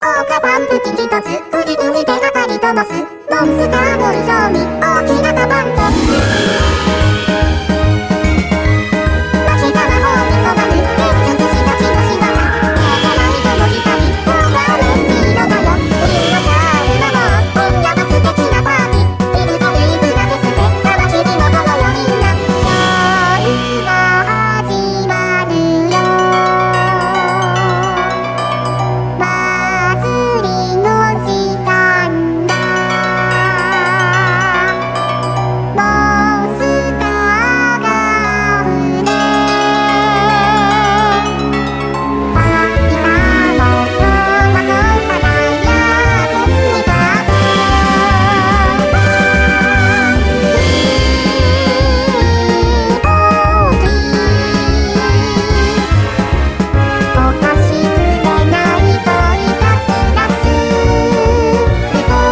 オカパンプキン一つグリグリ手がかり飛ばすモンスターボール状に大きなカバンと街から方に染まる演出したちの仕業ライトの光オーバーレンジ色だよウィンのシャーズマモン今夜は素敵なパーティーフィルとリープが消して騒ぎに戻ろうよみんな夜が始まるよ祭りの時間だモンスターがあふれパイパーも今日はそうさないやこんにパーテお菓子くれないといたずらするぞ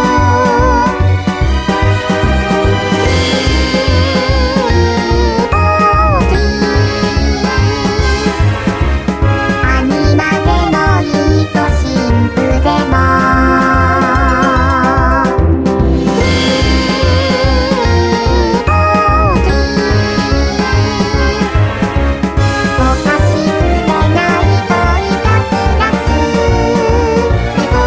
アニマでもいいぞ神父でもお菓子くれないといたずらするぞ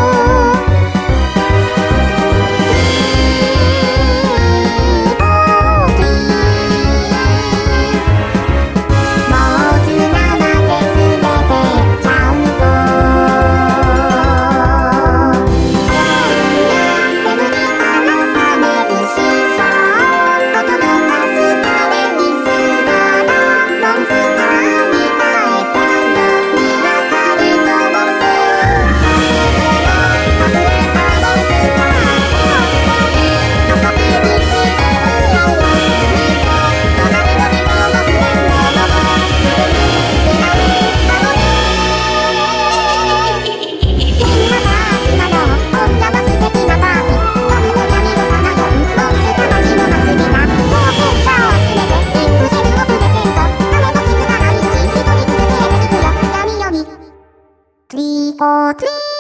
もう綱まで連れてっちゃうぞ眠りから覚めるしさ驚かす彼にすがらモンスターに変えたのに明かり灯す隠れたモンスター遊びに来てるよよ君と隣の人のフレンドのもすぐになるかもねみんなさ集まろう今夜は素敵なパーティー夜の闇をさまようモンスターたちの祭りだ冒険者を集めてリンクシェルをプレゼント誰も気づかないうち一人ずつ消えていくよ闇夜にトリーコートリー